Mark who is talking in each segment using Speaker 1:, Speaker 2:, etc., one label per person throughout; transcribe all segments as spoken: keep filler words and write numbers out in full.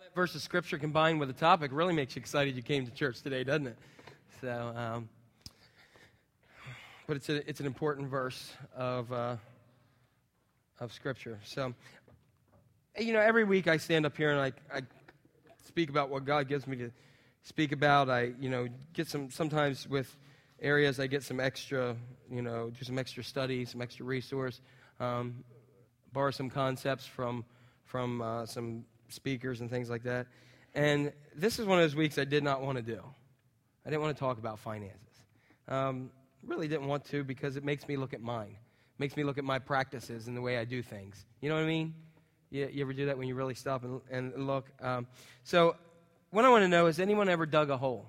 Speaker 1: verse of Scripture combined with a topic really makes you excited you came to church today, doesn't it? So, um, but it's a, it's an important verse of uh, of Scripture. So, you know, every week I stand up here and I, I speak about what God gives me to speak about. I, you know, get some, sometimes with areas I get some extra, you know, do some extra study, some extra resource, um, borrow some concepts from, from uh, some speakers and things like that. And this is one of those weeks I did not want to do. I didn't want to talk about finances. Um, really didn't want to because it makes me look at mine. It makes me look at my practices and the way I do things. You know what I mean? You, you ever do that when you really stop and, and look? Um, so what I want to know is, anyone ever dug a hole?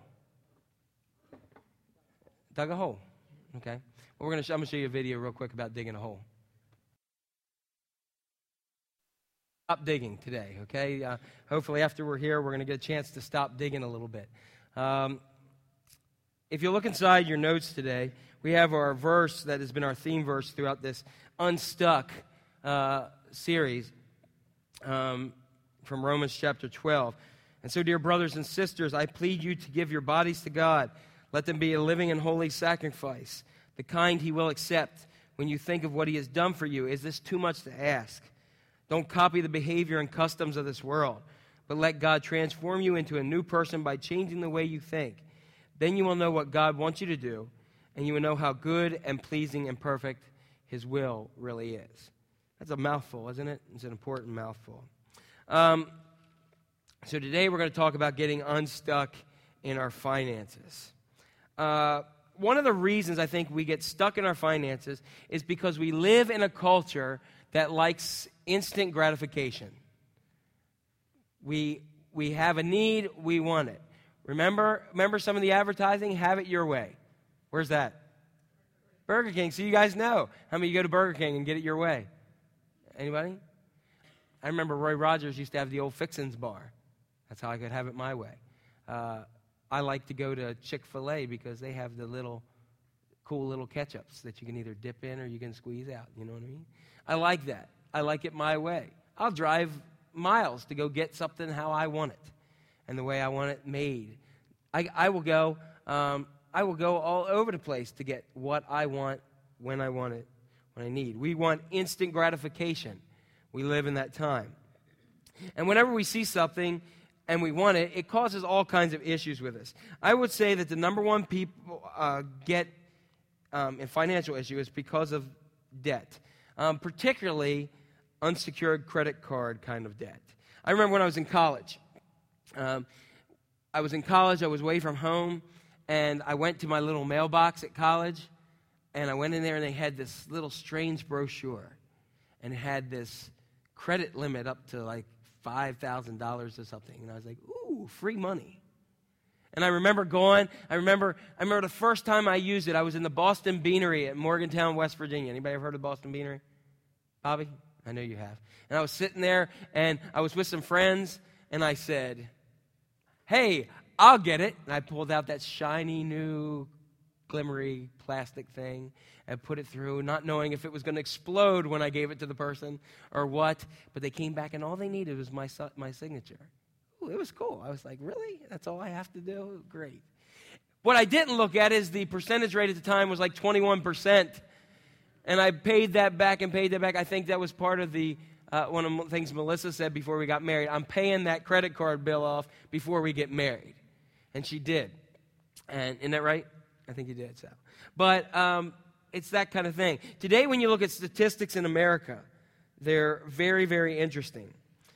Speaker 1: Dug a hole? Okay. Well, we're gonna sh- I'm going to show you a video real quick about digging a hole. Stop digging today, okay? Uh, hopefully after we're here, we're going to get a chance to stop digging a little bit. Um, if you look inside your notes today, we have our verse that has been our theme verse throughout this Unstuck uh, series um, from Romans chapter twelve. And so, dear brothers and sisters, I plead you to give your bodies to God. Let them be a living and holy sacrifice, the kind He will accept when you think of what He has done for you. Is this too much to ask? Don't copy the behavior and customs of this world, but let God transform you into a new person by changing the way you think. Then you will know what God wants you to do, and you will know how good and pleasing and perfect His will really is. That's a mouthful, isn't it? It's an important mouthful. Um, so today we're going to talk about getting unstuck in our finances. Uh, one of the reasons I think we get stuck in our finances is because we live in a culture that likes instant gratification. We we have a need, we want it. Remember, remember some of the advertising? Have it your way. Where's that? Burger King. So you guys know. How many of you go to Burger King and get it your way? Anybody? I remember Roy Rogers used to have the old Fixins bar. That's how I could have it my way. Uh, I like to go to Chick-fil-A because they have the little cool little ketchups that you can either dip in or you can squeeze out. You know what I mean? I like that. I like it my way. I'll drive miles to go get something how I want it and the way I want it made. I, I will go. Um, I will go all over the place to get what I want when I want it, when I need. We want instant gratification. We live in that time, and whenever we see something and we want it, it causes all kinds of issues with us. I would say that the number one people uh, get um, in financial issue is because of debt. Um, particularly unsecured credit card kind of debt. I remember when I was in college. Um, I was in college, I was away from home, and I went to my little mailbox at college, and I went in there and they had this little strange brochure, and it had this credit limit up to like five thousand dollars or something, and I was like, ooh, free money. And I remember going, I remember I remember the first time I used it, I was in the Boston Beanery at Morgantown, West Virginia. Anybody ever heard of the Boston Beanery? Bobby? I know you have. And I was sitting there, and I was with some friends, and I said, hey, I'll get it. And I pulled out that shiny, new, glimmery plastic thing and put it through, not knowing if it was going to explode when I gave it to the person or what. But they came back, and all they needed was my my signature. Ooh, it was cool. I was like, really? That's all I have to do? Great. What I didn't look at is the percentage rate at the time was like twenty-one percent. And I paid that back and paid that back. I think that was part of the uh, one of the things Melissa said before we got married. I'm paying that credit card bill off before we get married. And she did. And isn't that right? I think you did, so. But um, it's that kind of thing. Today, when you look at statistics in America, they're very, very interesting.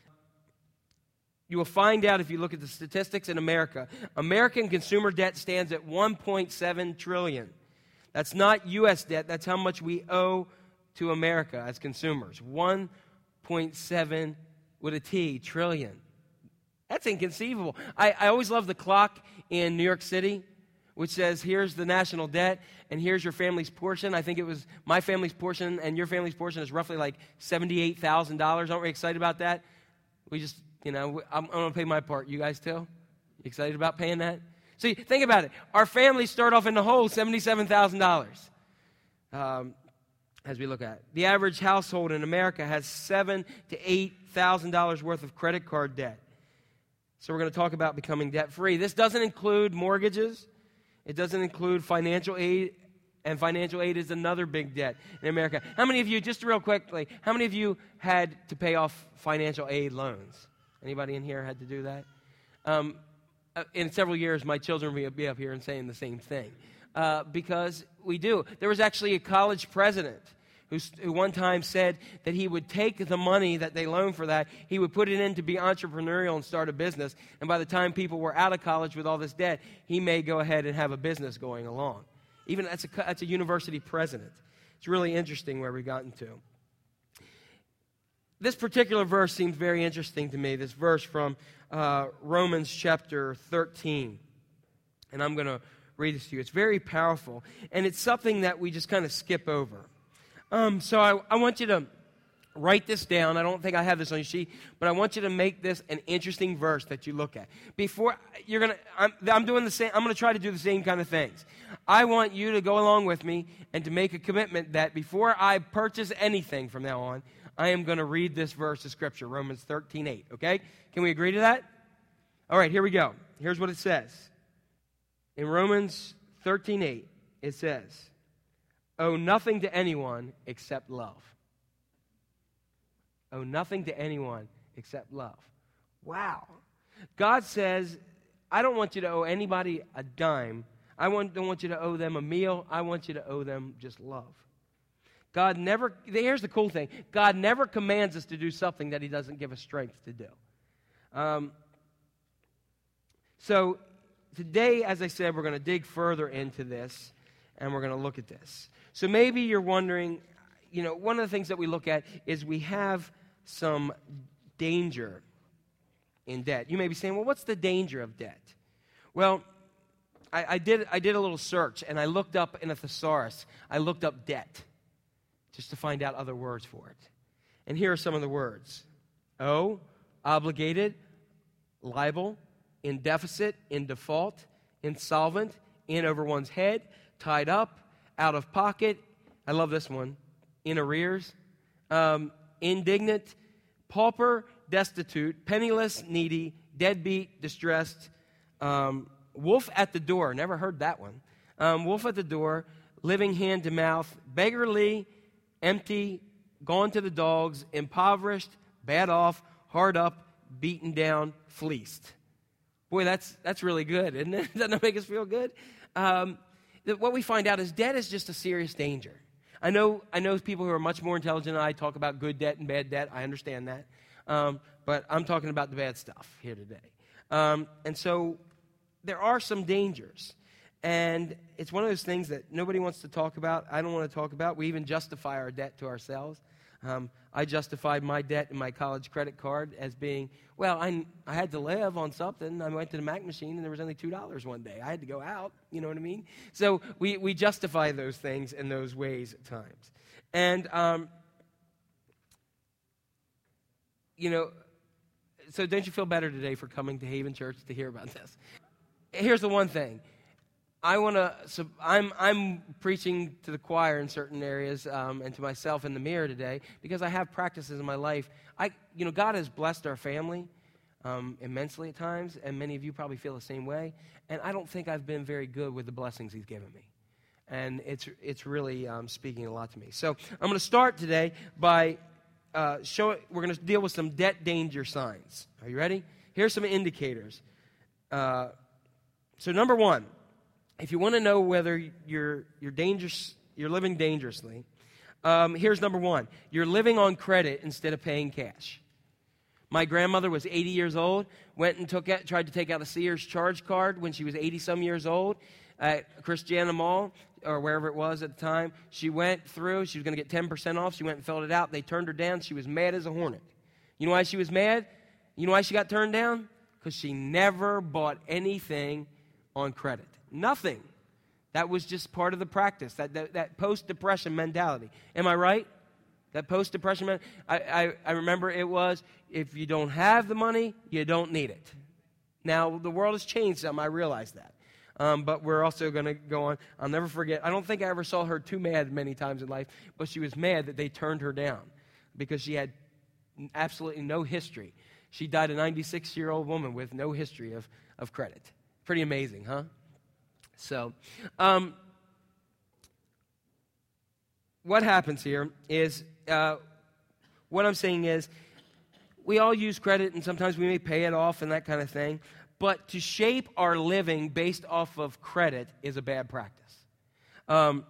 Speaker 1: You will find out if you look at the statistics in America, American consumer debt stands at one point seven trillion dollars. That's not U S debt. That's how much we owe to America as consumers. one point seven with a T, trillion. That's inconceivable. I, I always love the clock in New York City, which says, here's the national debt, and here's your family's portion. I think it was my family's portion, and your family's portion is roughly like seventy-eight thousand dollars. Aren't we excited about that? We just, you know, I'm, I'm going to pay my part. You guys too? You excited about paying that? So you think about it. Our families start off in the hole, seventy-seven thousand dollars. Um, as we look at it. The average household in America has seven thousand to eight thousand dollars worth of credit card debt. So we're going to talk about becoming debt-free. This doesn't include mortgages. It doesn't include financial aid, and financial aid is another big debt in America. How many of you, just real quickly, how many of you had to pay off financial aid loans? Anybody in here had to do that? Um, in several years, my children will be up here and saying the same thing. Uh, because we do. There was actually a college president who, who one time said that he would take the money that they loaned for that, he would put it in to be entrepreneurial and start a business, and by the time people were out of college with all this debt, he may go ahead and have a business going along. Even that's a, that's a university president. It's really interesting where we've gotten to. This particular verse seems very interesting to me, this verse from uh, Romans chapter thirteen. And I'm going to read this to you. It's very powerful, and it's something that we just kind of skip over. Um, so I, I want you to write this down. I don't think I have this on your sheet, but I want you to make this an interesting verse that you look at. Before you're gonna, I'm, I'm doing the same. I'm gonna try to do the same kind of things. I want you to go along with me and to make a commitment that before I purchase anything from now on, I am going to read this verse of Scripture, Romans thirteen eight. Okay? Can we agree to that? All right. Here we go. Here's what it says. In Romans thirteen eight, it says, "Owe nothing to anyone except love." Owe nothing to anyone except love. Wow. God says, I don't want you to owe anybody a dime. I want, don't want you to owe them a meal. I want you to owe them just love. God never, here's the cool thing. God never commands us to do something that he doesn't give us strength to do. Um, so today, as I said, we're going to dig further into this, and we're going to look at this. So maybe you're wondering, you know, one of the things that we look at is we have some danger in debt. You may be saying, well, what's the danger of debt? Well, I, I did I did a little search, and I looked up in a thesaurus, I looked up debt, just to find out other words for it. And here are some of the words. Owe, obligated, liable, in deficit, in default, insolvent, in over one's head, tied up, out of pocket. I love this one. In arrears, um, indignant, pauper, destitute, penniless, needy, deadbeat, distressed, um, wolf at the door. Never heard that one. Um, wolf at the door, living hand to mouth, beggarly, empty, gone to the dogs, impoverished, bad off, hard up, beaten down, fleeced. Boy, that's that's really good, isn't it? Doesn't that make us feel good? Um, th- what we find out is debt is just a serious danger. I know I know people who are much more intelligent than I talk about good debt and bad debt. I understand that. Um, but I'm talking about the bad stuff here today. Um, and so there are some dangers. And it's one of those things that nobody wants to talk about. I don't want to talk about. We even justify our debt to ourselves. Um, I justified my debt in my college credit card as being, well, I, I had to live on something. I went to the Mac machine, and there was only two dollars one day. I had to go out. You know what I mean? So we, we justify those things in those ways at times. And, um, you know, so don't you feel better today for coming to Haven Church to hear about this? Here's the one thing. I want to. So I'm I'm preaching to the choir in certain areas um, and to myself in the mirror today because I have practices in my life. I, you know, God has blessed our family um, immensely at times, and many of you probably feel the same way. And I don't think I've been very good with the blessings He's given me, and it's it's really um, speaking a lot to me. So I'm going to start today by uh, showing. We're going to deal with some debt danger signs. Are you ready? Here's some indicators. Uh, so number one. If you want to know whether you're you're dangerous, you're living dangerously, um, here's number one. You're living on credit instead of paying cash. My grandmother was eighty years old, went and took it, tried to take out a Sears charge card when she was eighty-some years old at Christiana Mall, or wherever it was at the time. She went through. She was going to get ten percent off. She went and filled it out. They turned her down. She was mad as a hornet. You know why she was mad? You know why she got turned down? Because she never bought anything on credit. Nothing. That was just part of the practice, that that, that post-depression mentality. Am I right? That post-depression mentality. I, I, I remember it was, if you don't have the money, you don't need it. Now, the world has changed some. I realize that. Um, but we're also going to go on. I'll never forget. I don't think I ever saw her too mad many times in life, but she was mad that they turned her down because she had absolutely no history. She died a ninety-six-year-old woman with no history of, of credit. Pretty amazing, huh? So, um, what happens here is, uh, what I'm saying is, we all use credit, and sometimes we may pay it off and that kind of thing. But to shape our living based off of credit is a bad practice. Um,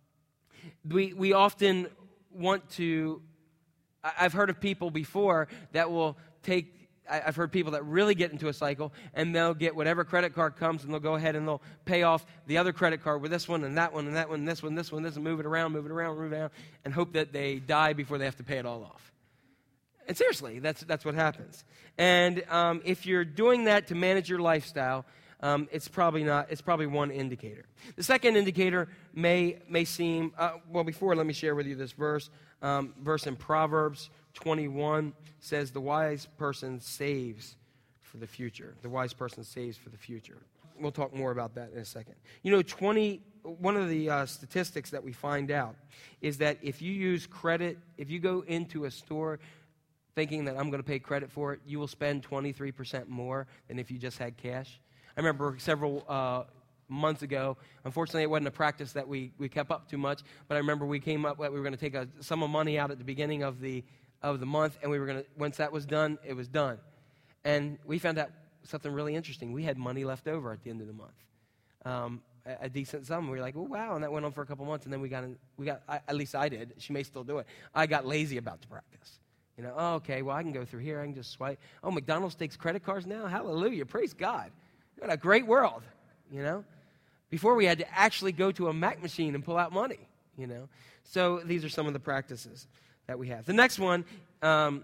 Speaker 1: we we often want to. I've heard of people before that will take. I've heard people that really get into a cycle, and they'll get whatever credit card comes, and they'll go ahead and they'll pay off the other credit card with this one and that one and that one, and this one, this one, this one, move it around, move it around, move it around, and hope that they die before they have to pay it all off. And seriously, that's that's what happens. And um, if you're doing that to manage your lifestyle, um, it's probably not. It's probably one indicator. The second indicator may may seem uh, well. Before, let me share with you this verse. Um, verse in Proverbs twenty-one says, "The wise person saves for the future. The wise person saves for the future." We'll talk more about that in a second. You know, twenty. One of the uh, statistics that we find out is that if you use credit, if you go into a store thinking that I'm going to pay credit for it, you will spend twenty-three percent more than if you just had cash. I remember several uh, months ago, unfortunately it wasn't a practice that we, we kept up too much, but I remember we came up that we were going to take a sum of money out at the beginning of the of the month, and we were going to, once that was done, it was done. And we found out something really interesting. We had money left over at the end of the month. Um, a, a decent sum. We were like, oh, wow, and that went on for a couple months, and then we got, in, we got I, at least I did. She may still do it. I got lazy about the practice. You know, oh, okay, well, I can go through here. I can just swipe. Oh, McDonald's takes credit cards now? Hallelujah. Praise God. What a great world, you know. Before we had to actually go to a Mac machine and pull out money, you know. So these are some of the practices that we have. The next one um,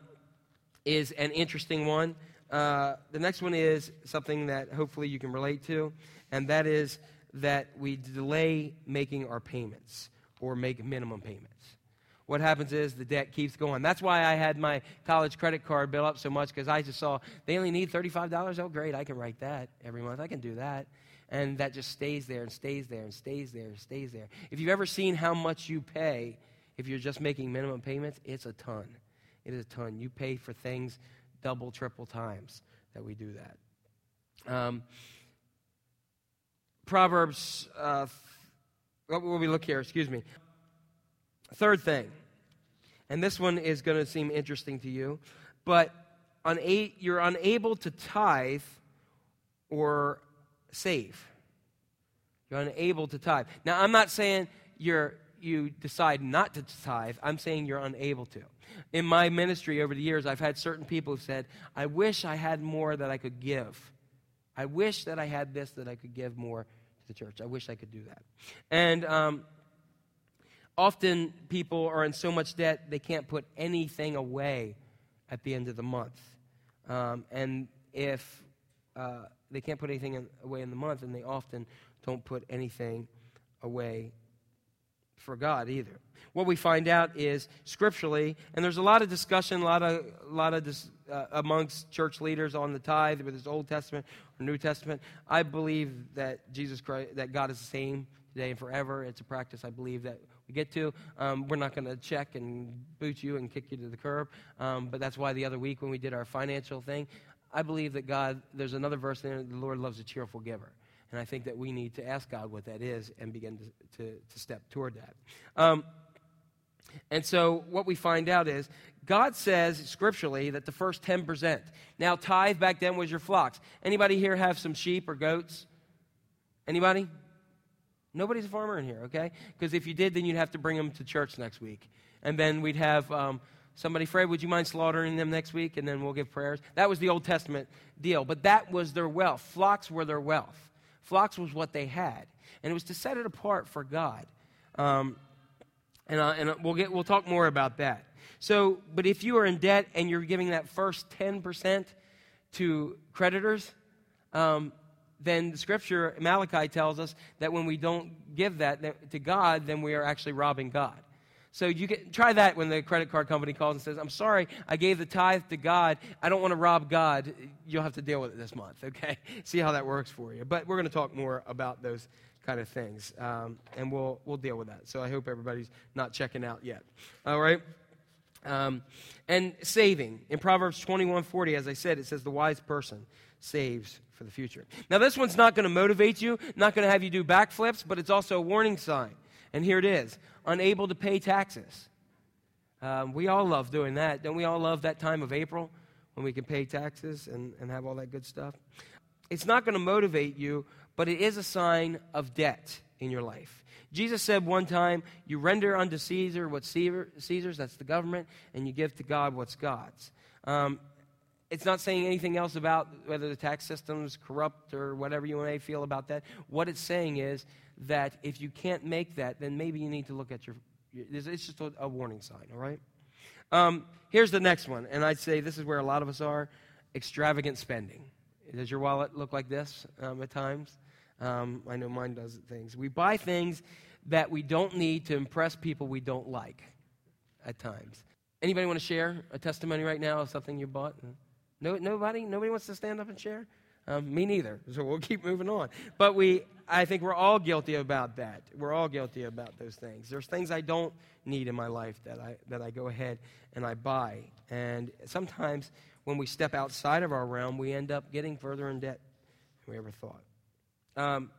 Speaker 1: is an interesting one. Uh, the next one is something that hopefully you can relate to, and that is that we delay making our payments or make minimum payments. What happens is the debt keeps going. That's why I had my college credit card bill up so much, because I just saw they only need thirty-five dollars. Oh, great, I can write that every month. I can do that. And that just stays there and stays there and stays there and stays there. If you've ever seen how much you pay if you're just making minimum payments, it's a ton. It is a ton. You pay for things double, triple times that we do that. Um, Proverbs, uh, what will we look here? Excuse me. Third thing, and this one is going to seem interesting to you, but una- you're unable to tithe or save. You're unable to tithe. Now, I'm not saying you're you decide not to tithe. I'm saying you're unable to. In my ministry over the years, I've had certain people who said, I wish I had more that I could give. I wish that I had this that I could give more to the church. I wish I could do that. And um, often people are in so much debt they can't put anything away at the end of the month. Um, and if uh, they can't put anything in, away in the month, and they often don't put anything away for God either. What we find out is scripturally, and there's a lot of discussion, a lot of, a lot of dis, uh, amongst church leaders on the tithe, whether it's Old Testament or New Testament. I believe that Jesus Christ, that God is the same today and forever. It's a practice I believe that we get to. Um, we're not going to check and boot you and kick you to the curb, um, but that's why the other week when we did our financial thing, I believe that God, there's another verse in there, the Lord loves a cheerful giver. And I think that we need to ask God what that is and begin to, to, to step toward that. Um, and so what we find out is God says scripturally that the first ten percent. Now, tithe back then was your flocks. Anybody here have some sheep or goats? Anybody? Nobody's a farmer in here, okay? Because if you did, then you'd have to bring them to church next week. And then we'd have um, somebody, Fred, would you mind slaughtering them next week? And then we'll give prayers. That was the Old Testament deal. But that was their wealth. Flocks were their wealth. Flocks was what they had, and it was to set it apart for God. Um, and uh, and we'll get we'll talk more about that. So, but if you are in debt and you're giving that first ten percent to creditors, um, then the Scripture Malachi tells us that when we don't give that to God, then we are actually robbing God. So you can try that when the credit card company calls and says, I'm sorry, I gave the tithe to God. I don't want to rob God. You'll have to deal with it this month, okay? See how that works for you. But we're going to talk more about those kind of things, um, and we'll we'll deal with that. So I hope everybody's not checking out yet. All right? Um, and saving. In Proverbs twenty-one forty, as I said, it says the wise person saves for the future. Now, this one's not going to motivate you, not going to have you do backflips, but it's also a warning sign. And here it is, unable to pay taxes. Um, we all love doing that. Don't we all love that time of April when we can pay taxes and, and have all that good stuff? It's not going to motivate you, but it is a sign of debt in your life. Jesus said one time, you render unto Caesar what's Caesar's, that's the government, and you give to God what's God's. Um, it's not saying anything else about whether the tax system's corrupt or whatever you may feel about that. What it's saying is that if you can't make that, then maybe you need to look at your, it's just a, a warning sign, all right? Um, here's the next one, and I'd say this is where a lot of us are, extravagant spending. Does your wallet look like this um, at times? Um, I know mine does things. We buy things that we don't need to impress people we don't like at times. Anybody want to share a testimony right now of something you bought? No, nobody? Nobody wants to stand up and share? Um, me neither, so we'll keep moving on. But we, I think we're all guilty about that. We're all guilty about those things. There's things I don't need in my life that I that I go ahead and I buy. And sometimes when we step outside of our realm, we end up getting further in debt than we ever thought. Um,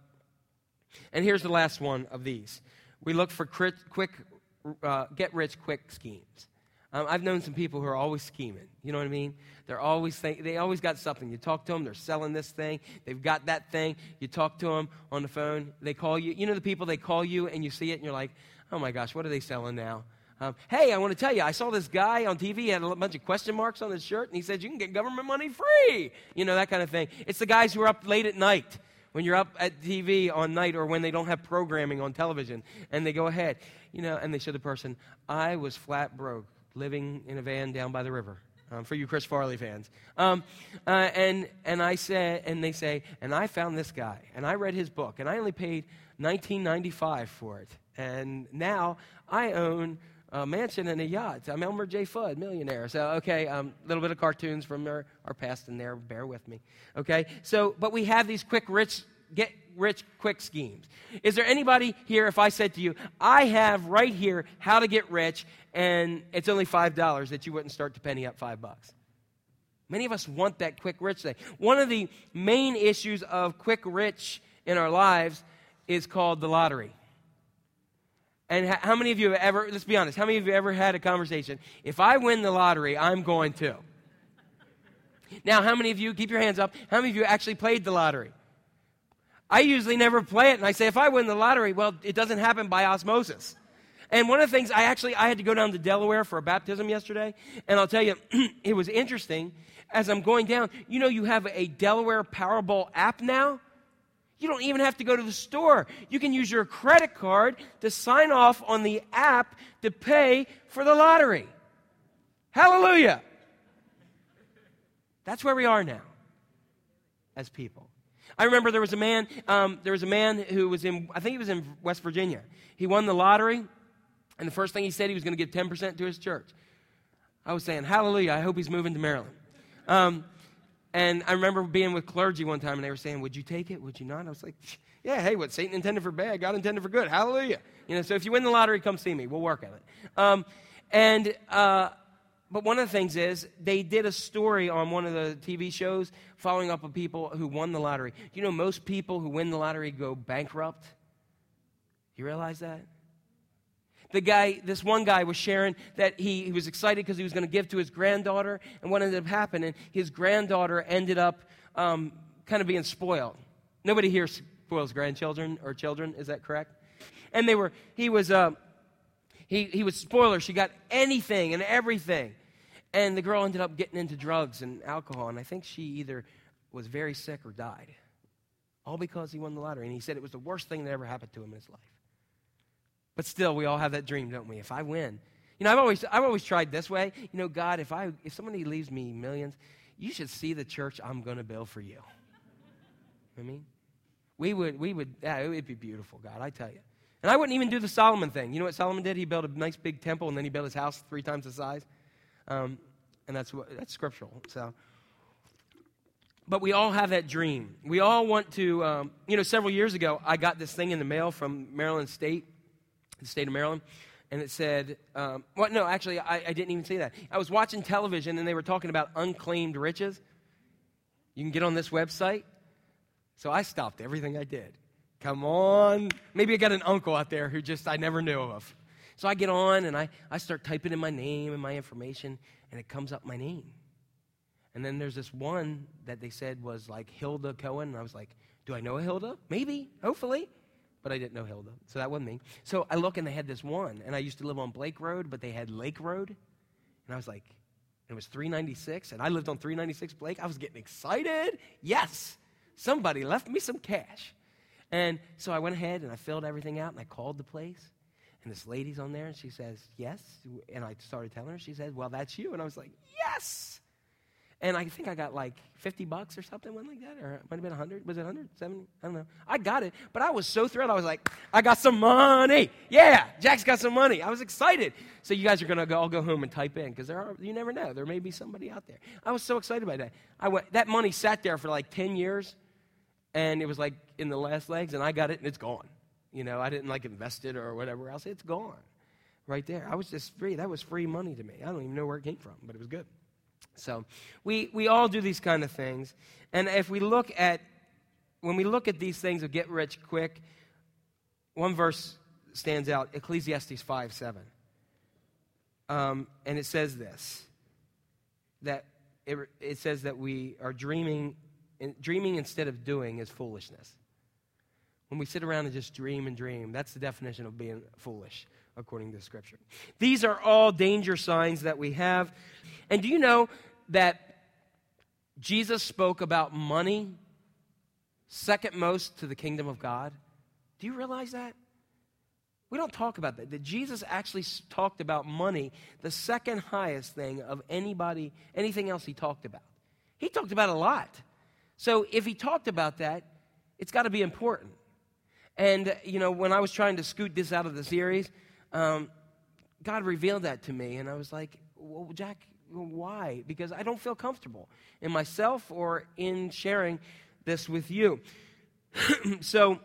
Speaker 1: and here's the last one of these. We look for quick, quick uh, get-rich-quick schemes. Um, I've known some people who are always scheming. You know what I mean? They're always think, they always got something. You talk to them, they're selling this thing. They've got that thing. You talk to them on the phone. They call you. You know the people, they call you and you see it and you're like, oh my gosh, what are they selling now? Um, hey, I want to tell you, I saw this guy on T V, he had a bunch of question marks on his shirt, and he said, you can get government money free. You know, that kind of thing. It's the guys who are up late at night. When you're up at T V on night or when they don't have programming on television, and they go ahead, you know, and they show the person, I was flat broke, living in a van down by the river, um, for you Chris Farley fans. Um, uh, and and I said, and they say, and I found this guy, and I read his book, and I only paid nineteen ninety-five for it, and now I own a mansion and a yacht. I'm Elmer J. Fudd, millionaire. So, okay, a um, little bit of cartoons from our, our past in there. Bear with me. Okay? So, but we have these quick, rich, get rich, quick schemes. Is there anybody here, if I said to you, I have right here how to get rich, and it's only five dollars, that you wouldn't start to penny up five bucks? Many of us want that quick, rich thing. One of the main issues of quick, rich in our lives is called the lottery. And how many of you have ever, let's be honest, how many of you have ever had a conversation, if I win the lottery, I'm going to? Now, how many of you, keep your hands up, how many of you actually played the lottery? I usually never play it, and I say, if I win the lottery, well, it doesn't happen by osmosis. And one of the things, I actually, I had to go down to Delaware for a baptism yesterday, and I'll tell you, it was interesting. As I'm going down, you know you have a Delaware Powerball app now? You don't even have to go to the store. You can use your credit card to sign off on the app to pay for the lottery. Hallelujah. That's where we are now as people. I remember there was a man, um, there was a man who was in, I think he was in West Virginia. He won the lottery, and the first thing he said, he was going to give ten percent to his church. I was saying, hallelujah, I hope he's moving to Maryland. Um, And I remember being with clergy one time, and they were saying, would you take it? Would you not? I was like, yeah, hey, what Satan intended for bad, God intended for good. Hallelujah. You know, so if you win the lottery, come see me. We'll work on it. Um, and, uh, but one of the things is, they did a story on one of the T V shows following up on people who won the lottery. You know, most people who win the lottery go bankrupt. You realize that? The guy, this one guy was sharing that he, he was excited because he was going to give to his granddaughter, and what ended up happening, his granddaughter ended up um, kind of being spoiled. Nobody here spoils grandchildren or children, is that correct? And they were, he was, uh, he he was spoiler. She got anything and everything, and the girl ended up getting into drugs and alcohol, and I think she either was very sick or died, all because he won the lottery. And he said it was the worst thing that ever happened to him in his life. But still, we all have that dream, don't we? If I win. You know, I've always I've always tried this way. You know, God, if I if somebody leaves me millions, you should see the church I'm going to build for you. I mean, we would, we would, yeah, it would be beautiful, God, I tell you. And I wouldn't even do the Solomon thing. You know what Solomon did? He built a nice big temple, and then he built his house three times the size. Um, and that's what, that's scriptural. So, but we all have that dream. We all want to, um, you know, several years ago, I got this thing in the mail from Maryland State, the state of Maryland, and it said, um, well, no, actually, I, I didn't even say that. I was watching television, and they were talking about unclaimed riches. You can get on this website. So I stopped everything I did. Come on. Maybe I got an uncle out there who just I never knew of. So I get on, and I, I start typing in my name and my information, and it comes up my name. And then there's this one that they said was like Hilda Cohen, and I was like, do I know a Hilda? Maybe, hopefully. But I didn't know Hilda, so that wasn't me. So I look, and they had this one, and I used to live on Blake Road, but they had Lake Road. And I was like, it was three ninety-six, and I lived on three ninety-six Blake. I was getting excited. Yes, somebody left me some cash. And so I went ahead, and I filled everything out, and I called the place. And this lady's on there, and she says, yes. And I started telling her. She said, well, that's you. And I was like, yes. And I think I got like fifty bucks or something, one like that, or it might have been one hundred. Was it one hundred, seventy? I don't know. I got it, but I was so thrilled. I was like, I got some money. Yeah, Jack's got some money. I was excited. So you guys are going to all go home and type in, because there are, you never know. There may be somebody out there. I was so excited by that. I went, that money sat there for like ten years, and it was like in the last legs, and I got it, and it's gone. You know, I didn't like invest it or whatever else. It's gone right there. I was just free. That was free money to me. I don't even know where it came from, but it was good. So we, we all do these kind of things. And if we look at, when we look at these things of get rich quick, one verse stands out, Ecclesiastes five seven. Um, and it says this, that it, it says that we are dreaming, dreaming instead of doing is foolishness. When we sit around and just dream and dream, that's the definition of being foolish, according to Scripture. These are all danger signs that we have. And do you know that Jesus spoke about money second most to the kingdom of God? Do you realize that? We don't talk about that. That Jesus actually talked about money, the second highest thing of anybody, anything else he talked about. He talked about a lot. So if he talked about that, it's got to be important. And, you know, when I was trying to scoot this out of the series, um, God revealed that to me. And I was like, well, Jack, why? Because I don't feel comfortable in myself or in sharing this with you. So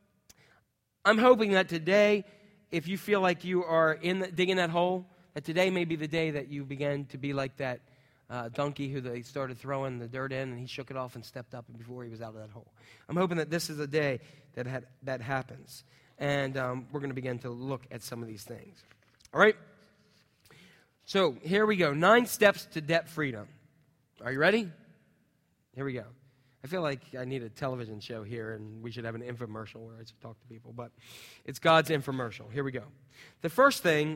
Speaker 1: I'm hoping that today, if you feel like you are in the, digging that hole, that today may be the day that you begin to be like that uh, donkey who they started throwing the dirt in, and he shook it off and stepped up before he was out of that hole. I'm hoping that this is a day that had, that happens. And um, we're going to begin to look at some of these things. All right? So here we go. Nine steps to debt freedom. Are you ready? Here we go. I feel like I need a television show here, and we should have an infomercial where I should talk to people. But it's God's infomercial. Here we go. The first thing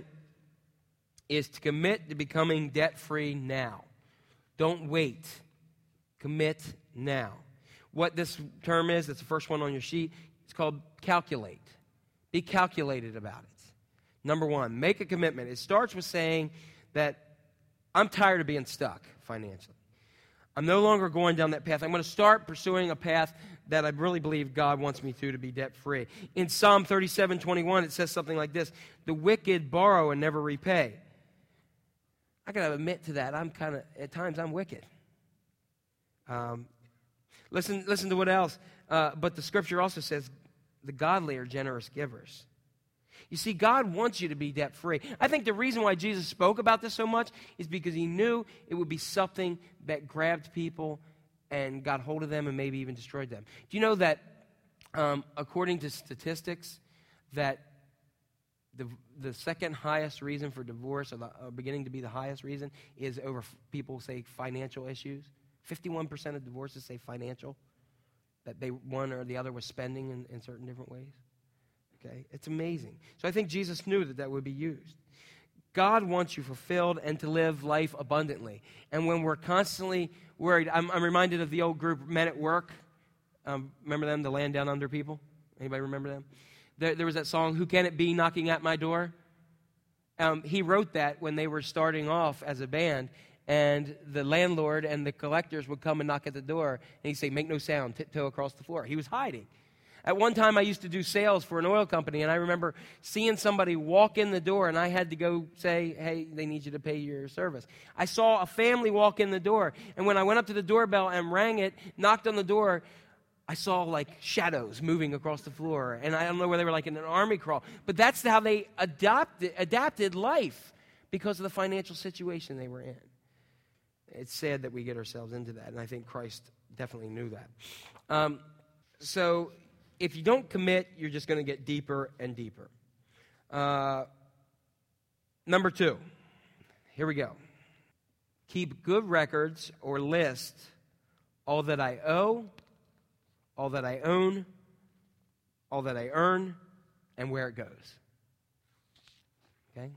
Speaker 1: is to commit to becoming debt-free now. Don't wait. Commit now. What this term is, that's the first one on your sheet, it's called calculate. Be calculated about it. Number one, make a commitment. It starts with saying that I'm tired of being stuck financially. I'm no longer going down that path. I'm going to start pursuing a path that I really believe God wants me to, to be debt-free. In Psalm thirty-seven twenty-one, it says something like this: the wicked borrow and never repay. I got to admit to that. I'm kind of, at times, I'm wicked. Um, listen, listen to what else. Uh, but the Scripture also says the godly are generous givers. You see, God wants you to be debt-free. I think the reason why Jesus spoke about this so much is because he knew it would be something that grabbed people and got hold of them and maybe even destroyed them. Do you know that, um, according to statistics, that the the second highest reason for divorce, or the, uh, beginning to be the highest reason, is over f- people say financial issues? fifty-one percent of divorces say financial, that they one or the other was spending in, in certain different ways. Okay, it's amazing. So I think Jesus knew that that would be used. God wants you fulfilled and to live life abundantly. And when we're constantly worried, I'm, I'm reminded of the old group Men at Work. Um, remember them, the Land Down Under people? Anybody remember them? There, there was that song, Who Can It Be Knocking at My Door? Um, he wrote that when they were starting off as a band, and the landlord and the collectors would come and knock at the door, and he'd say, make no sound, tiptoe across the floor. He was hiding. At one time, I used to do sales for an oil company, and I remember seeing somebody walk in the door, and I had to go say, hey, they need you to pay your service. I saw a family walk in the door, and when I went up to the doorbell and rang it, knocked on the door, I saw like shadows moving across the floor, and I don't know where they were like in an army crawl, but that's how they adopted, adapted life because of the financial situation they were in. It's sad that we get ourselves into that, and I think Christ definitely knew that. Um, so if you don't commit, you're just going to get deeper and deeper. Uh, number two, here we go. Keep good records or list all that I owe, all that I own, all that I earn, and where it goes. Okay?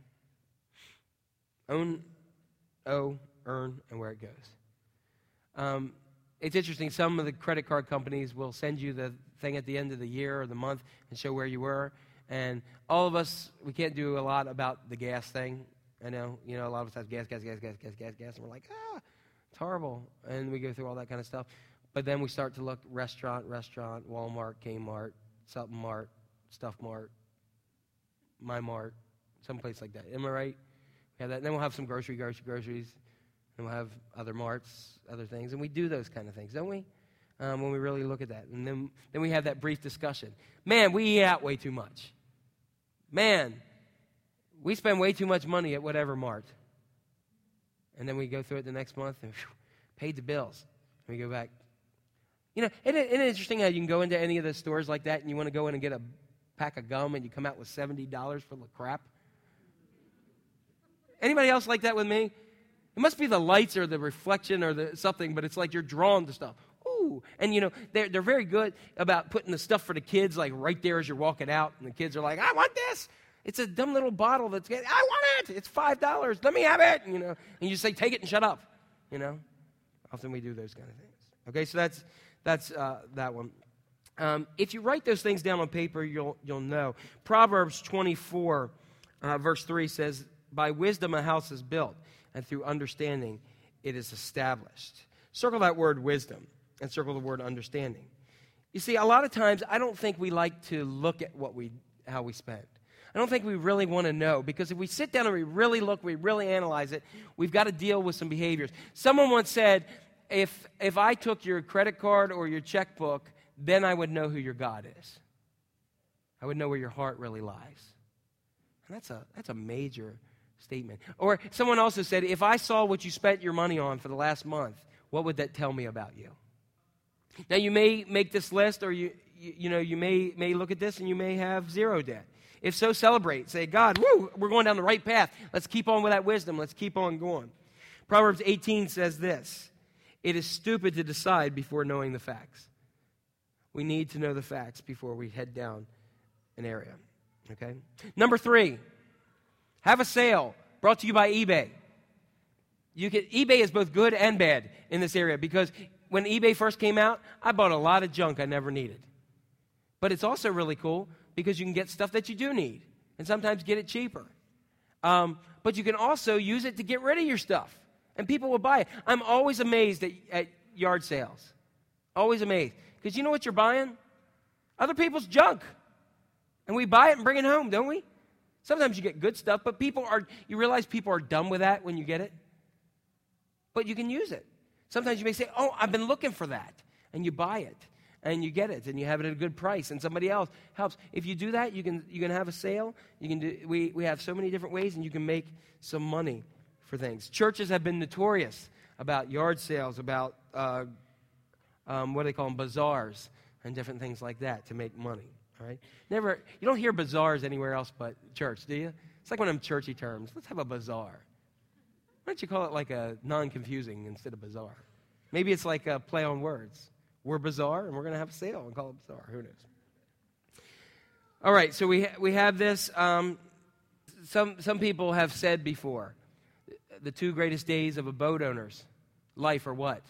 Speaker 1: Own, owe, earn, and where it goes. Um, it's interesting. Some of the credit card companies will send you the thing at the end of the year or the month and show where you were. And all of us, we can't do a lot about the gas thing. I know, you know, a lot of us have gas, gas, gas, gas, gas, gas, gas, and we're like, ah, it's horrible. And we go through all that kind of stuff. But then we start to look restaurant, restaurant, Walmart, Kmart, something Mart, Stuff Mart, My Mart, someplace like that. Am I right? We have that. And then we'll have some grocery, grocery, groceries. And we'll have other marts, other things. And we do those kind of things, don't we? Um, when we really look at that. And then, then we have that brief discussion. Man, we eat out way too much. Man, we spend way too much money at whatever mart. And then we go through it the next month and whew, paid the bills. And we go back. You know, isn't it, isn't it interesting how you can go into any of the stores like that and you want to go in and get a pack of gum and you come out with seventy dollars full of crap? Anybody else like that with me? It must be the lights or the reflection or the something, but it's like you're drawn to stuff. Ooh. And, you know, they're, they're very good about putting the stuff for the kids, like, right there as you're walking out. And the kids are like, I want this. It's a dumb little bottle that's, I want it. It's five dollars. Let me have it. You know, and you say, take it and shut up. You know, often we do those kind of things. Okay, so that's that's uh, that one. Um, if you write those things down on paper, you'll you'll know. Proverbs twenty-four, uh, verse three says, by wisdom a house is built, and through understanding it is established. Circle that word wisdom, and circle the word understanding. You see, a lot of times I don't think we like to look at what we how we spend. I don't think we really want to know, because if we sit down and we really look, we really analyze it, we've got to deal with some behaviors. Someone once said, if if I took your credit card or your checkbook, then I would know who your God is. I would know where your heart really lies. And that's a that's a major statement. Or someone also said, if I saw what you spent your money on for the last month, what would that tell me about you? Now, you may make this list, or you you, you know, you may may look at this and you may have zero debt. If so, celebrate. Say, God, woo, we're going down the right path. Let's keep on with that wisdom. Let's keep on going. Proverbs eighteen says this, it is stupid to decide before knowing the facts. We need to know the facts before we head down an area. Okay? Number three, have a sale brought to you by eBay. You can, eBay is both good and bad in this area, because when eBay first came out, I bought a lot of junk I never needed. But it's also really cool because you can get stuff that you do need, and sometimes get it cheaper. Um, but you can also use it to get rid of your stuff, and people will buy it. I'm always amazed at, at yard sales. Always amazed. Because you know what you're buying? Other people's junk. And we buy it and bring it home, don't we? Sometimes you get good stuff, but people are, you realize people are done with that when you get it? But you can use it. Sometimes you may say, oh, I've been looking for that. And you buy it. And you get it, and you have it at a good price, and somebody else helps. If you do that, you can you can have a sale. You can do. We we have so many different ways, and you can make some money for things. Churches have been notorious about yard sales, about uh, um, what do they call them, bazaars, and different things like that to make money. All right, never. You don't hear bazaars anywhere else but church, do you? It's like one of them churchy terms. Let's have a bazaar. Why don't you call it like a non-confusing instead of bazaar? Maybe it's like a play on words. We're bizarre, and we're going to have a sale and call it bizarre. Who knows? All right, so we ha- we have this. Um, some some people have said before, the two greatest days of a boat owner's life are what?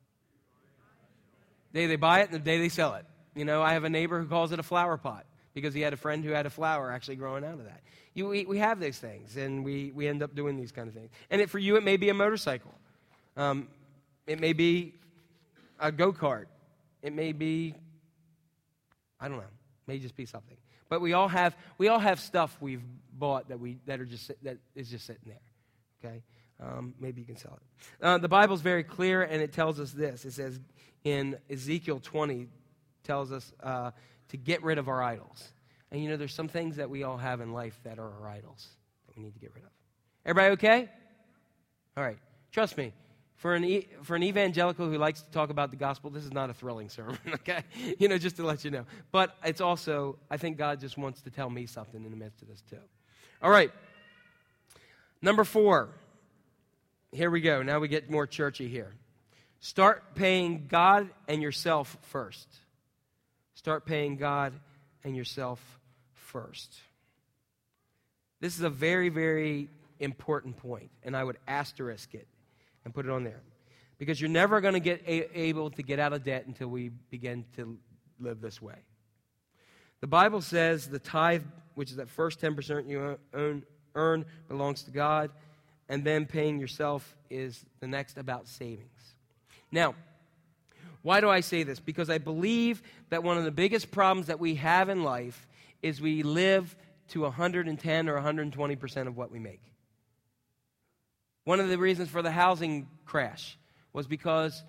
Speaker 1: The day they buy it and the day they sell it. You know, I have a neighbor who calls it a flower pot because he had a friend who had a flower actually growing out of that. You, we, we have these things, and we, we end up doing these kind of things. And it, for you, it may be a motorcycle. Um, it may be a go-kart. It may be, I don't know, it may just be something. But we all have we all have stuff we've bought that we that are just that is just sitting there. Okay, um, maybe you can sell it. Uh, the Bible's very clear, and it tells us this. It says in Ezekiel twenty, tells us uh, to get rid of our idols. And you know, there's some things that we all have in life that are our idols that we need to get rid of. Everybody okay? All right. Trust me, for an e- for an evangelical who likes to talk about the gospel, this is not a thrilling sermon, okay? You know, just to let you know. But it's also, I think God just wants to tell me something in the midst of this too. All right. Number four. Here we go. Now we get more churchy here. Start paying God and yourself first. Start paying God and yourself first. This is a very, very important point, and I would asterisk it and put it on there. Because you're never going to get a- able to get out of debt until we begin to live this way. The Bible says the tithe, which is that first ten percent you own, earn, belongs to God, and then paying yourself is the next about savings. Now, why do I say this? Because I believe that one of the biggest problems that we have in life is we live to one hundred ten or one hundred twenty percent of what we make. One of the reasons for the housing crash was because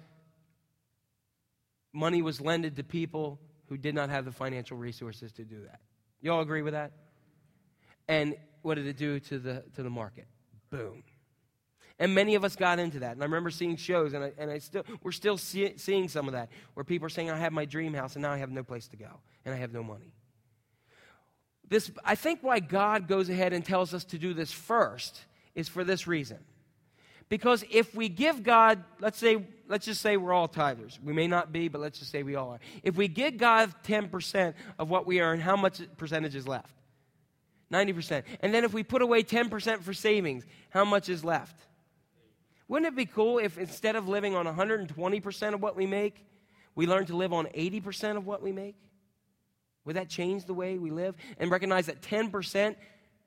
Speaker 1: money was lended to people who did not have the financial resources to do that. You all agree with that? And what did it do to the to the market? Boom. And many of us got into that. And I remember seeing shows, and I, and I still we're still see, seeing some of that, where people are saying, I have my dream house, and now I have no place to go, and I have no money. This, I think why God goes ahead and tells us to do this first is for this reason. Because if we give God, let's say, let's just say we're all tithers. We may not be, but let's just say we all are. If we give God ten percent of what we earn, how much percentage is left? ninety percent. And then if we put away ten percent for savings, how much is left? Wouldn't it be cool if instead of living on one hundred twenty percent of what we make, we learn to live on eighty percent of what we make? Would that change the way we live? And recognize that ten percent,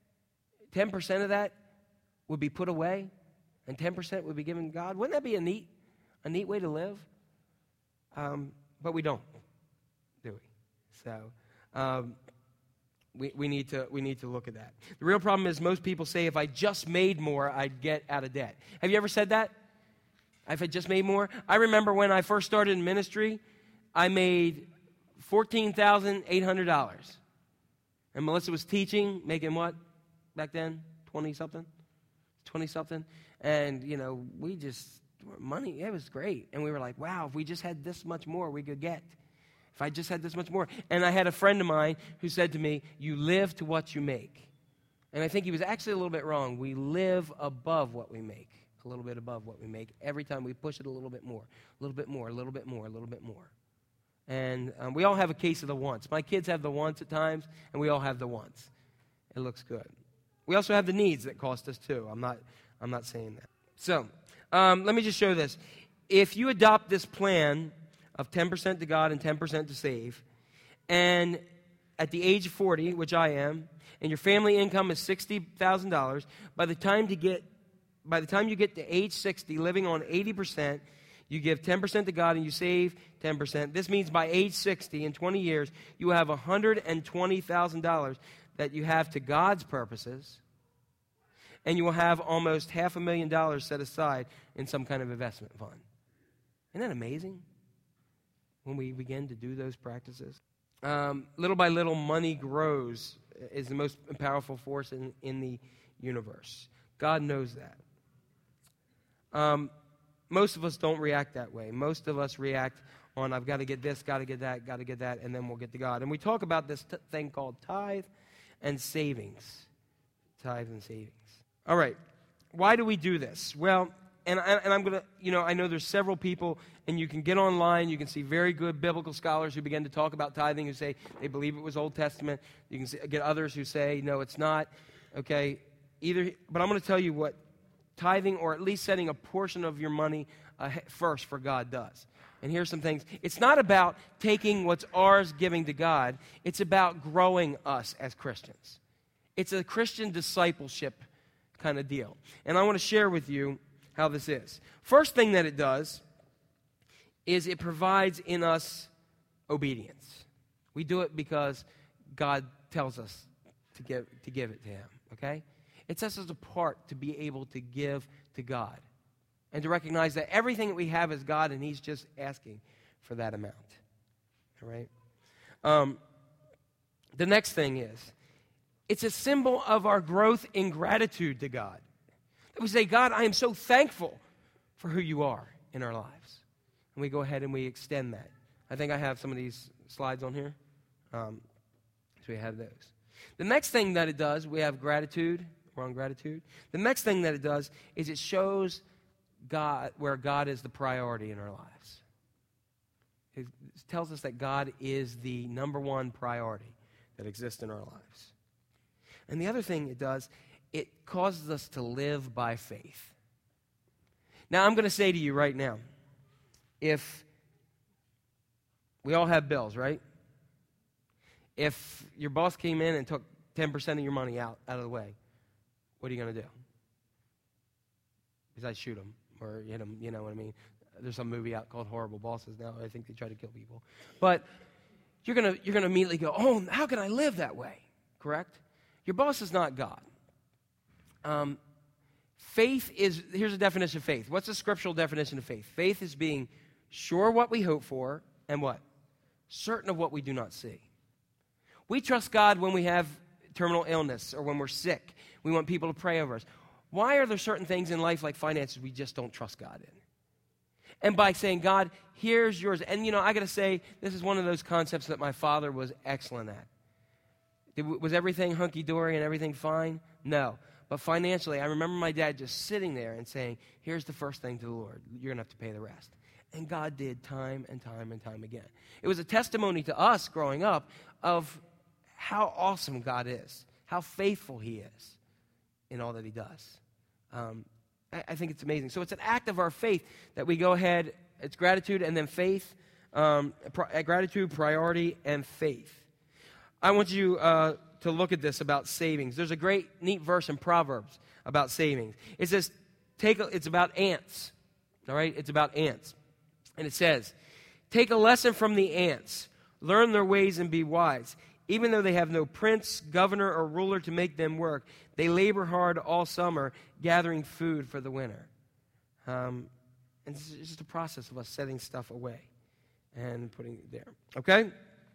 Speaker 1: ten percent of that would be put away, and ten percent would be given to God? Wouldn't that be a neat, a neat way to live? Um, but we don't, do we? So um, we, we, need to, we need to look at that. The real problem is most people say, if I just made more, I'd get out of debt. Have you ever said that? If I just made more? I remember when I first started in ministry, I made fourteen thousand eight hundred dollars. And Melissa was teaching, making what back then? twenty-something? twenty-something. And, you know, we just, money, it was great. And we were like, wow, if we just had this much more, we could get. If I just had this much more. And I had a friend of mine who said to me, you live to what you make. And I think he was actually a little bit wrong. We live above what we make, a little bit above what we make. Every time we push it a little bit more, a little bit more, a little bit more, a little bit more. And um, we all have a case of the wants. My kids have the wants at times, and we all have the wants. It looks good. We also have the needs that cost us too. I'm not, I'm not saying that. So um, let me just show this. If you adopt this plan of ten percent to God and ten percent to save, and at the age of forty, which I am, and your family income is sixty thousand dollars, by the time to get, by the time you get to age sixty, living on eighty percent, you give ten percent to God and you save ten percent. This means by age sixty, in twenty years, you have one hundred twenty thousand dollars that you have to God's purposes, and you will have almost half a million dollars set aside in some kind of investment fund. Isn't that amazing when we begin to do those practices? Um, little by little, money grows is the most powerful force in, in the universe. God knows that. Um, most of us don't react that way. Most of us react on, I've got to get this, got to get that, got to get that, and then we'll get to God. And we talk about this t- thing called tithe and savings. Tithe and savings. All right. Why do we do this? Well, and, I, and I'm going to, you know, I know there's several people, and you can get online, you can see very good biblical scholars who begin to talk about tithing, who say they believe it was Old Testament. You can see, get others who say, no, it's not. Okay, either, but I'm going to tell you what tithing, or at least setting a portion of your money uh, first for God, does. And here's some things. It's not about taking what's ours, giving to God. It's about growing us as Christians. It's a Christian discipleship kind of deal. And I want to share with you how this is. First thing that it does is it provides in us obedience. We do it because God tells us to give, to give it to Him, okay? It sets us apart to be able to give to God and to recognize that everything that we have is God, and He's just asking for that amount, All right? Um, the next thing is, it's a symbol of our growth in gratitude to God. That we say, God, I am so thankful for who you are in our lives. And we go ahead and we extend that. I think I have some of these slides on here. Um, so we have those. The next thing that it does, we have gratitude. We're on gratitude. The next thing that it does is it shows God where God is the priority in our lives. It tells us that God is the number one priority that exists in our lives. And the other thing it does, it causes us to live by faith. Now, I'm going to say to you right now, if we all have bills, right? If your boss came in and took ten percent of your money out, out of the way, what are you going to do? Besides shoot him or hit him, you know what I mean? There's some movie out called Horrible Bosses now. I think they try to kill people. But you're going to you're going to immediately go, oh, how can I live that way? Correct? Your boss is not God. Um, faith is, here's a definition of faith. What's the scriptural definition of faith? Faith is being sure what we hope for and what? Certain of what we do not see. We trust God when we have terminal illness or when we're sick. We want people to pray over us. Why are there certain things in life like finances we just don't trust God in? And by saying, God, here's yours. And, you know, I got to say, this is one of those concepts that my father was excellent at. Was everything hunky-dory and everything fine? No. But financially, I remember my dad just sitting there and saying, here's the first thing to the Lord. You're going to have to pay the rest. And God did time and time and time again. It was a testimony to us growing up of how awesome God is, how faithful he is in all that he does. Um, I, I think it's amazing. So it's an act of our faith that we go ahead, it's gratitude and then faith, um, pri- gratitude, priority, and faith. I want you uh, to look at this about savings. There's a great, neat verse in Proverbs about savings. It says, "Take. A, it's about ants, all right? It's about ants. And it says, take a lesson from the ants. Learn their ways and be wise. Even though they have no prince, governor, or ruler to make them work, they labor hard all summer, gathering food for the winter." Um, and it's just a process of us setting stuff away and putting it there. Okay?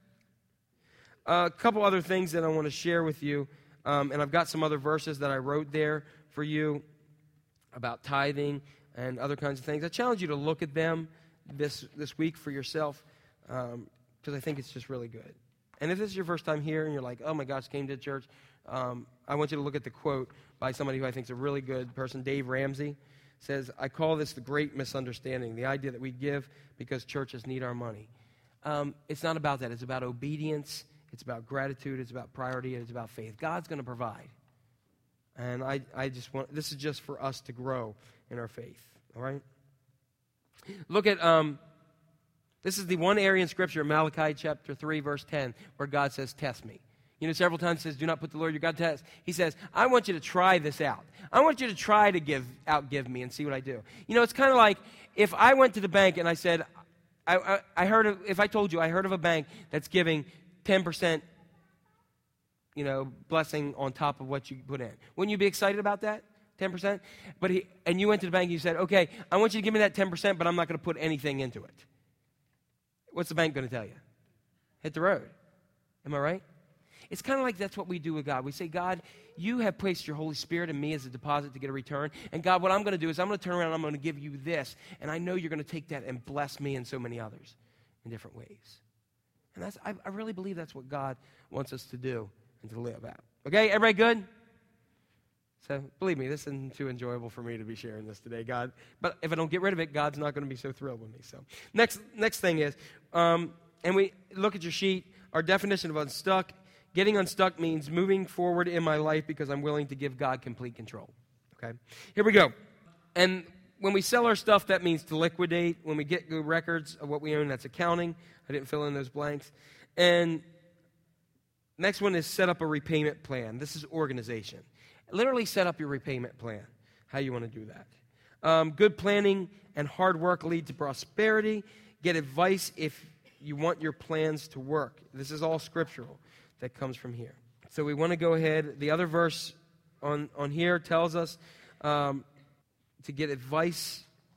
Speaker 1: Uh, a couple other things that I want to share with you, um, and I've got some other verses that I wrote there for you about tithing and other kinds of things. I challenge you to look at them this this week for yourself, because um, I think it's just really good. And if this is your first time here and you're like, oh my gosh, came to church, um, I want you to look at the quote by somebody who I think is a really good person. Dave Ramsey says, "I call this the great misunderstanding, the idea that we give because churches need our money." Um, it's not about that. It's about obedience. It's about gratitude. It's about priority. And it's about faith. God's going to provide. And I, I just want, this is just for us to grow in our faith. All right? Look at, um, this is the one area in Scripture, Malachi chapter three, verse ten, where God says, test me. You know, several times he says, do not put the Lord your God to test. He says, I want you to try this out. I want you to try to give outgive me and see what I do. You know, it's kind of like if I went to the bank and I said, I, I, I heard of, if I told you I heard of a bank that's giving ten percent, you know, blessing on top of what you put in. Wouldn't you be excited about that? ten percent? But he, and you went to the bank and you said, okay, I want you to give me that ten percent, but I'm not going to put anything into it. What's the bank going to tell you? Hit the road. Am I right? It's kind of like that's what we do with God. We say, God, you have placed your Holy Spirit in me as a deposit to get a return. And God, what I'm going to do is I'm going to turn around and I'm going to give you this. And I know you're going to take that and bless me and so many others in different ways. And that's, I, I really believe that's what God wants us to do and to live out. Okay, everybody good? So, believe me, this isn't too enjoyable for me to be sharing this today, God. But if I don't get rid of it, God's not going to be so thrilled with me. So, next next thing is, um, and we look at your sheet, our definition of unstuck. Getting unstuck means moving forward in my life because I'm willing to give God complete control. Okay, here we go. And when we sell our stuff, that means to liquidate. When we get good records of what we own, that's accounting. I didn't fill in those blanks. And next one is set up a repayment plan. This is organization. Literally set up your repayment plan, how you want to do that. Um, good planning and hard work lead to prosperity. Get advice if you want your plans to work. This is all scriptural that comes from here. So we want to go ahead. The other verse on, on here tells us um, to get advice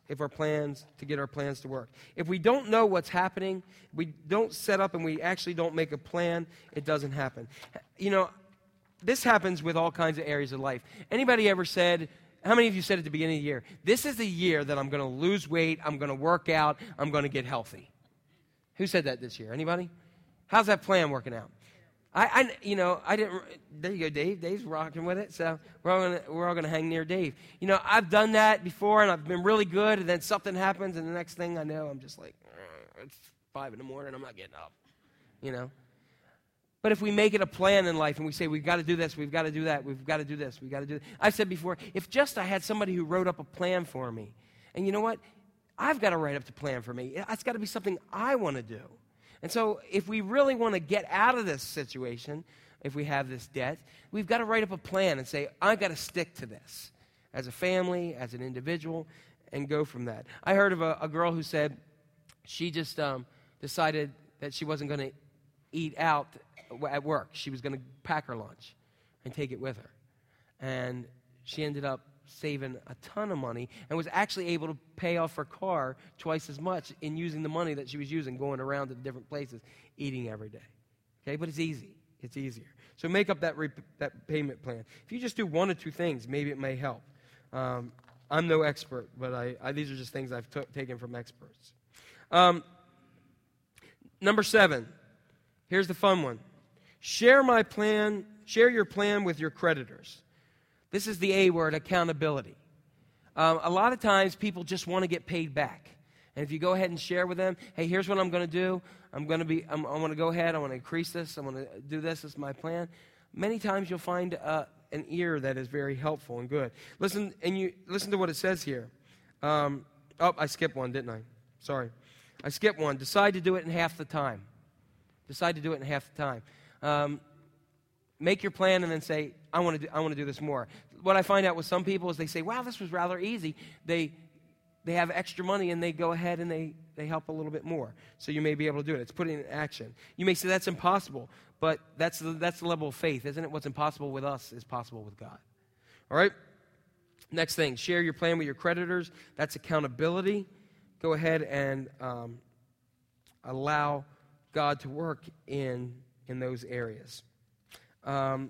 Speaker 1: if our plans, to get our plans to work. If we don't know what's happening, we don't set up and we actually don't make a plan, it doesn't happen. You know, this happens with all kinds of areas of life. Anybody ever said, how many of you said at the beginning of the year, this is the year that I'm going to lose weight, I'm going to work out, I'm going to get healthy? Who said that this year? Anybody? How's that plan working out? I, I, you know, I didn't. There you go, Dave. Dave's rocking with it, so we're all gonna, we're all gonna hang near Dave. You know, I've done that before, and I've been really good. And then something happens, and the next thing I know, I'm just like, it's five in the morning. I'm not getting up. You know. But if we make it a plan in life, and we say we've got to do this, we've got to do that, we've got to do this, we've got to do that. I've said before, if just I had somebody who wrote up a plan for me, and you know what, I've got to write up the plan for me. It's got to be something I want to do. And so if we really want to get out of this situation, if we have this debt, we've got to write up a plan and say, I've got to stick to this as a family, as an individual, and go from that. I heard of a, a girl who said she just um, decided that she wasn't going to eat out at work. She was going to pack her lunch and take it with her. And she ended up saving a ton of money and was actually able to pay off her car twice as much in using the money that she was using going around to different places, eating every day. Okay, but it's easy. It's easier. So make up that, rep- that payment plan. If you just do one or two things, maybe it may help. Um, I'm no expert, but I, I, these are just things I've t- taken from experts. Um, number seven, here's the fun one. Share my plan, share your plan with your creditors. This is the A word, accountability. Um, a lot of times people just want to get paid back. And if you go ahead and share with them, hey, here's what I'm going to do. I'm going to be, I'm, I want to go ahead. I want to increase this. I want to do this. This is my plan. Many times you'll find uh, an ear that is very helpful and good. Listen, and you listen to what it says here. Um, oh, I skipped one, didn't I? Sorry. I skipped one. Decide to do it in half the time. Decide to do it in half the time. Um, make your plan and then say, I want to do, I want to do this more. What I find out with some people is they say, wow, this was rather easy. They they have extra money and they go ahead and they, they help a little bit more. So you may be able to do it. It's putting it in action. You may say that's impossible, but that's the, that's the level of faith, isn't it? What's impossible with us is possible with God. All right? Next thing, share your plan with your creditors. That's accountability. Go ahead and um, allow God to work in, in those areas. Um,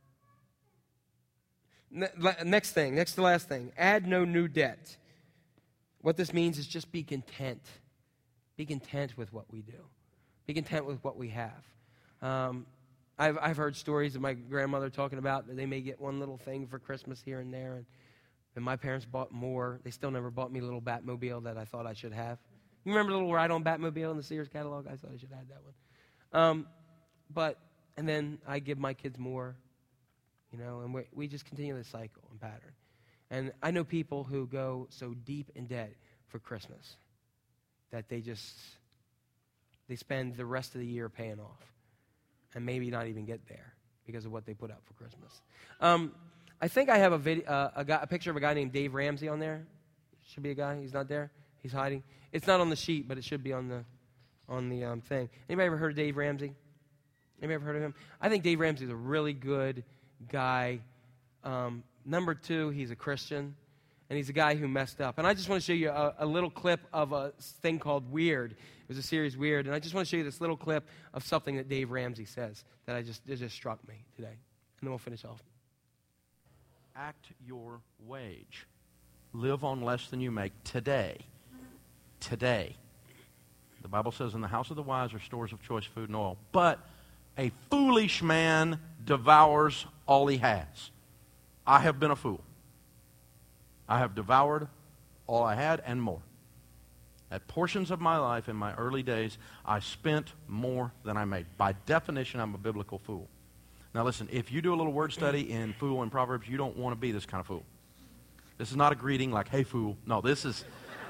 Speaker 1: ne- next thing, next to last thing, add no new debt. What this means is just be content. Be content with what we do. Be content with what we have. Um, I've, I've heard stories of my grandmother talking about that they may get one little thing for Christmas here and there, and, and my parents bought more. They still never bought me a little Batmobile that I thought I should have. You remember the little ride-on Batmobile in the Sears catalog? I thought I should have had that one. Um, but, and then I give my kids more, you know, and we, we just continue this cycle and pattern. And I know people who go so deep in debt for Christmas that they just, they spend the rest of the year paying off and maybe not even get there because of what they put out for Christmas. Um, I think I have a, video, uh, a, guy, a picture of a guy named Dave Ramsey on there. Should be a guy. He's not there. He's hiding. It's not on the sheet, but it should be on the on the um, thing. Anybody ever heard of Dave Ramsey? Anybody ever heard of him? I think Dave Ramsey is a really good guy. Um, number two, he's a Christian, and he's a guy who messed up. And I just want to show you a, a little clip of a thing called Weird. It was a series, Weird, and I just want to show you this little clip of something that Dave Ramsey says that I just it just struck me today. And then we'll finish off.
Speaker 2: Act your wage. Live on less than you make today. Today. The Bible says, in the house of the wise are stores of choice food and oil. But a foolish man devours all he has. I have been a fool. I have devoured all I had and more. At portions of my life in my early days, I spent more than I made. By definition, I'm a biblical fool. Now listen, if you do a little word study in fool and Proverbs, you don't want to be this kind of fool. This is not a greeting like, hey, fool. No, this is...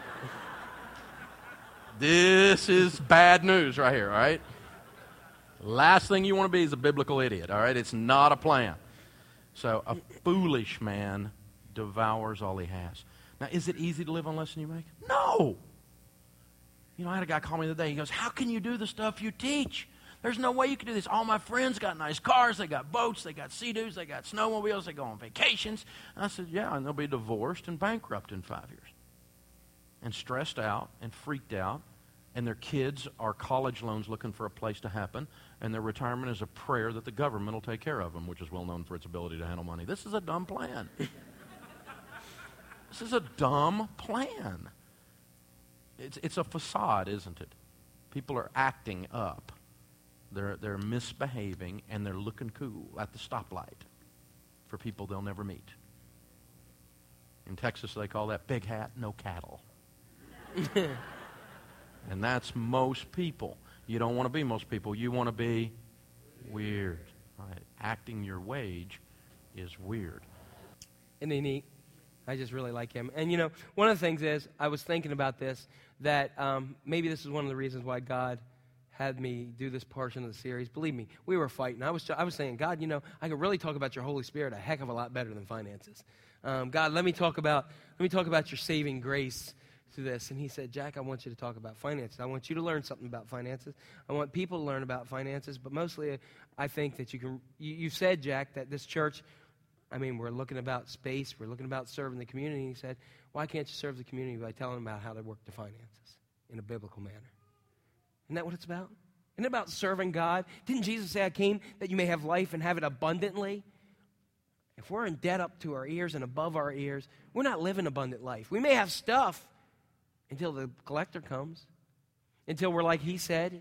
Speaker 2: This is bad news right here, all right? Last thing you want to be is a biblical idiot, all right? It's not a plan. So a foolish man devours all he has. Now, is it easy to live on less than you make? No. You know, I had a guy call me the other day. He goes, how can you do the stuff you teach? There's no way you can do this. All my friends got nice cars. They got boats. They got Sea-Doos. They got snowmobiles. They go on vacations. And I said, yeah, and they'll be divorced and bankrupt in five years. and stressed out and freaked out, and their kids are college loans looking for a place to happen, and their retirement is a prayer that the government will take care of them, which is well known for its ability to handle money. This is a dumb plan. This is a dumb plan. It's, it's a facade, isn't it? People are acting up. They're, they're misbehaving, and they're looking cool at the stoplight for people they'll never meet. In Texas, they call that big hat, no cattle. And that's most people. You don't want to be most people. You want to be weird. Right? Acting your wage is weird.
Speaker 1: Isn't he neat? I just really like him. And, you know, one of the things is, I was thinking about this, that um, maybe this is one of the reasons why God had me do this portion of the series. Believe me, we were fighting. I was I was saying, God, you know, I could really talk about your Holy Spirit a heck of a lot better than finances. Um, God, let me talk about let me talk about your saving grace to this. And he said, Jack, I want you to talk about finances. I want you to learn something about finances. I want people to learn about finances. But mostly, I think that you can. You, you said, Jack, that this church, I mean, we're looking about space. We're looking about serving the community. And he said, why can't you serve the community by telling them about how to work the finances in a biblical manner? Isn't that what it's about? Isn't it about serving God? Didn't Jesus say, I came that you may have life and have it abundantly? If we're in debt up to our ears and above our ears, we're not living abundant life. We may have stuff until the collector comes, until we're like he said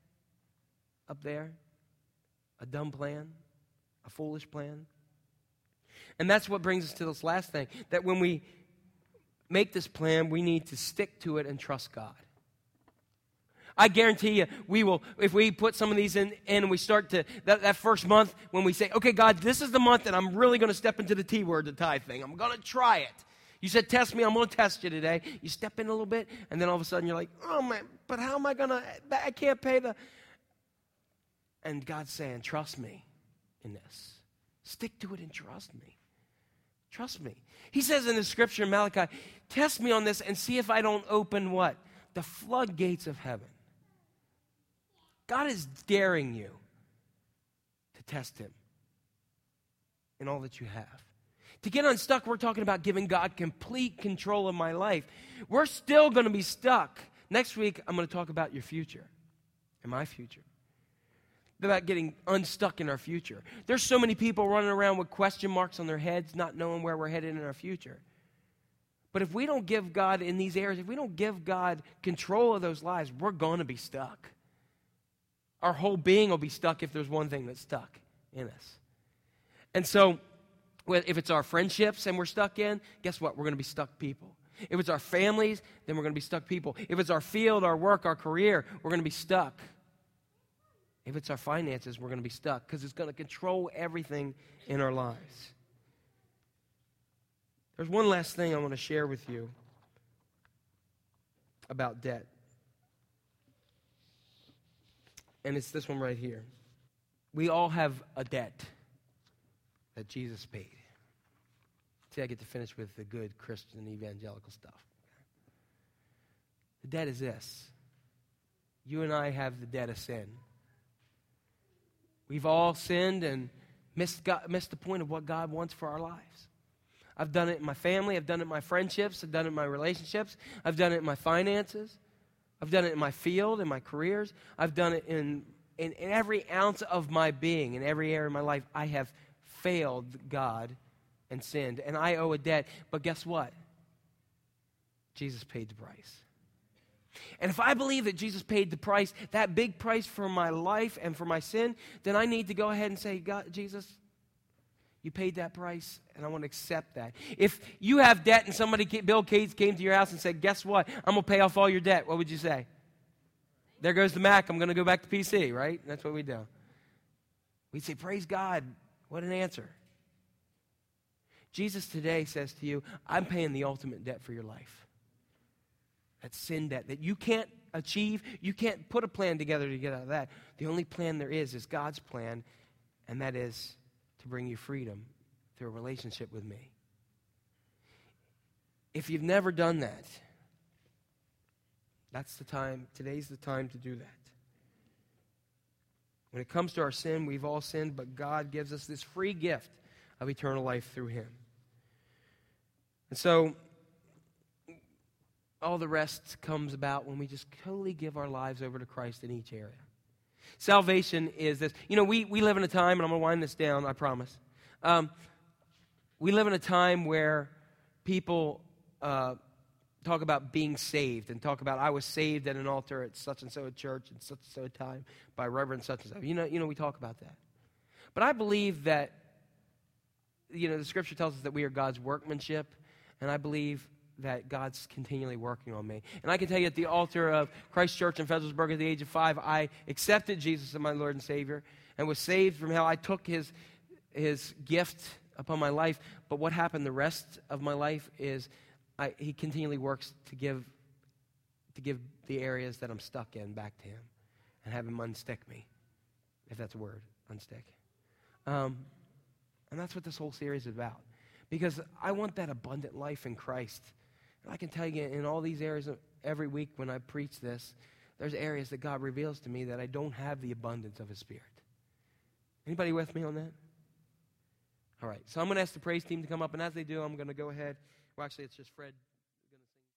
Speaker 1: up there, a dumb plan, a foolish plan. And that's what brings us to this last thing, that when we make this plan, we need to stick to it and trust God. I guarantee you, we will, if we put some of these in, in and we start to, that, that first month, when we say, okay, God, this is the month that I'm really going to step into the T word, the tithe thing. I'm going to try it. You said, test me, I'm going to test you today. You step in a little bit, and then all of a sudden you're like, oh, man, but how am I going to, I can't pay the, and God's saying, trust me in this. Stick to it and trust me. Trust me. He says in the scripture in Malachi, test me on this and see if I don't open what? The floodgates of heaven. God is daring you to test him in all that you have. To get unstuck, we're talking about giving God complete control of my life. We're still going to be stuck. Next week, I'm going to talk about your future and my future. About getting unstuck in our future. There's so many people running around with question marks on their heads, not knowing where we're headed in our future. But if we don't give God in these areas, if we don't give God control of those lives, we're going to be stuck. Our whole being will be stuck if there's one thing that's stuck in us. And so, if it's our friendships and we're stuck in, guess what? We're going to be stuck people. If it's our families, then we're going to be stuck people. If it's our field, our work, our career, we're going to be stuck. If it's our finances, we're going to be stuck because it's going to control everything in our lives. There's one last thing I want to share with you about debt. And it's this one right here. We all have a debt that Jesus paid. See, I get to finish with the good Christian evangelical stuff. The debt is this. You and I have the debt of sin. We've all sinned and missed, God, missed the point of what God wants for our lives. I've done it in my family. I've done it in my friendships. I've done it in my relationships. I've done it in my finances. I've done it in my field, in my careers. I've done it in, in, in every ounce of my being, in every area of my life. I have failed God and sinned, and I owe a debt. But guess what? Jesus paid the price. And if I believe that Jesus paid the price, that big price for my life and for my sin, then I need to go ahead and say, God, Jesus, you paid that price, and I want to accept that. If you have debt and somebody, Bill Gates, came to your house and said, guess what? I'm going to pay off all your debt. What would you say? There goes the Mac. I'm going to go back to P C, right? That's what we do. We'd say, praise God. What an answer. Jesus today says to you, I'm paying the ultimate debt for your life. That's sin debt that you can't achieve. You can't put a plan together to get out of that. The only plan there is is God's plan, and that is to bring you freedom through a relationship with me. If you've never done that, that's the time. Today's the time to do that. When it comes to our sin, we've all sinned, but God gives us this free gift of eternal life through him. And so, all the rest comes about when we just totally give our lives over to Christ in each area. Salvation is this. You know, we, we live in a time, and I'm going to wind this down, I promise. Um, we live in a time where people uh, talk about being saved and talk about, I was saved at an altar at such and so a church at such and so a time by Reverend such and so. You know, you know, we talk about that. But I believe that, you know, the Scripture tells us that we are God's workmanship, and I believe that God's continually working on me. And I can tell you at the altar of Christ Church in Federalsburg at the age of five, I accepted Jesus as my Lord and Savior and was saved from hell. I took his, his gift upon my life, but what happened the rest of my life is I, he continually works to give, to give the areas that I'm stuck in back to him and have him unstick me, if that's a word, unstick. Um, and that's what this whole series is about, because I want that abundant life in Christ. And I can tell you in all these areas, of, every week when I preach this, there's areas that God reveals to me that I don't have the abundance of his Spirit. Anybody with me on that? All right, so I'm going to ask the praise team to come up, and as they do, I'm going to go ahead. Well, actually, it's just Fred.